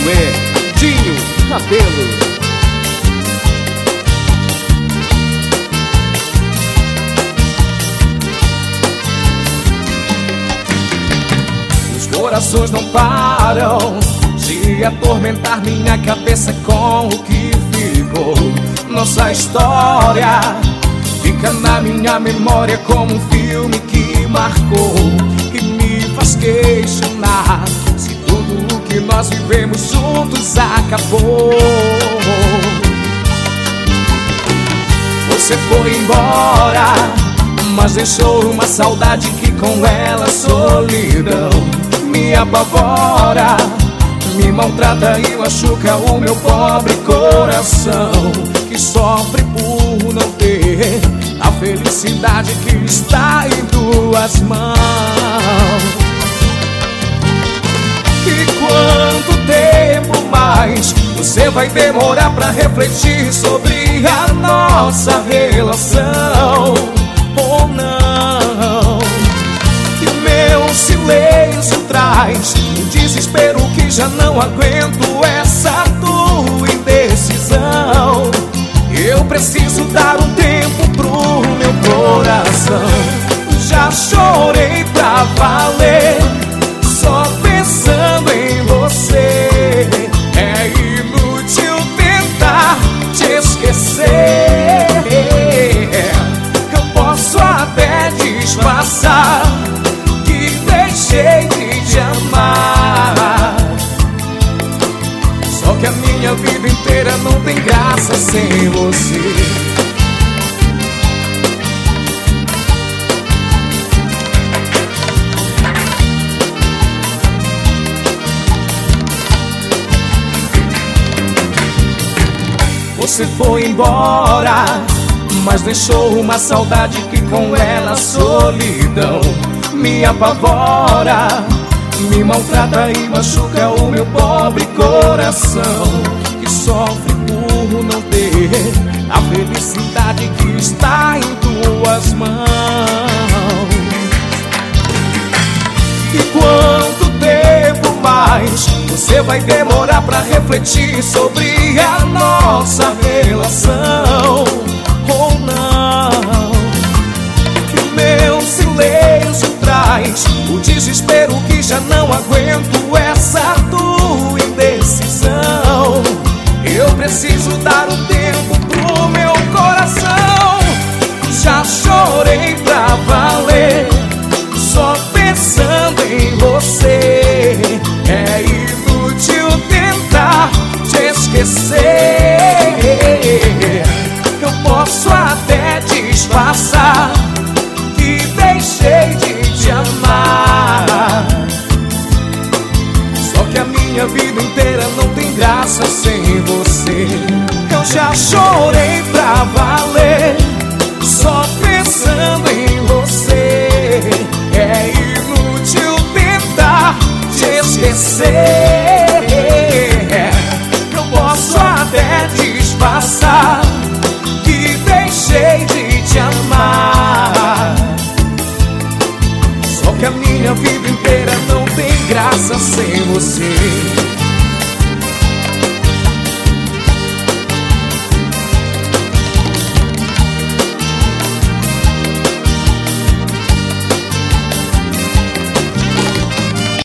é Dinho Cabelo. Corações não param de atormentar minha cabeça com o que ficou. Nossa história fica na minha memória como um filme que marcou e me faz questionar se tudo o que nós vivemos juntos acabou. Você foi embora, mas deixou uma saudade que com ela a solidão me apavora, me maltrata e machuca o meu pobre coração, que sofre por não ter a felicidade que está em tuas mãos. E quanto tempo mais você vai demorar pra refletir sobre a nossa relação? Ou não? E meu silêncio traz o desespero que já não aguento essa tua indecisão. Eu preciso dar um tempo pro meu coração. Já chorei pra valer, só pensando em você. É inútil tentar te esquecer. Eu posso até disfarçar que deixei de te amar, só que a minha vida inteira não tem graça sem você. Você foi embora, mas deixou uma saudade que com ela a solidão me apavora, me maltrata e machuca o meu pobre coração, que sofre por não ter a felicidade que está em tuas mãos. E quanto tempo mais você vai demorar pra refletir sobre a nossa relação? Ou não? Que meu silêncio traz o desespero que já não aguento essa tua indecisão. Eu preciso dar um tempo pro meu coração. Já chorei pra valer, só pensando em você. É inútil tentar te esquecer. Eu posso até disfarçar que deixei de te amar, só que a minha vida inteira não tem graça sem você. Eu já chorei pra valer, só pensando em você. É inútil tentar te esquecer. Eu posso até disfarçar que deixei de te amar, só que a minha vida inteira não tem graça sem você.